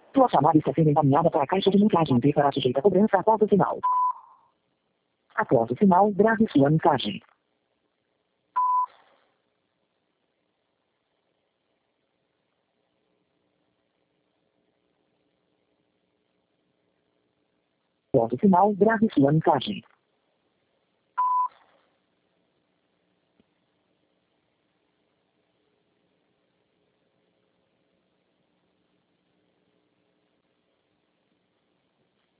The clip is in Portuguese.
Sua chamada está sendo encaminhada para a caixa de mensagem e será sujeita a cobrança após o sinal. Após o sinal, grave sua mensagem. Após o sinal, grave sua mensagem.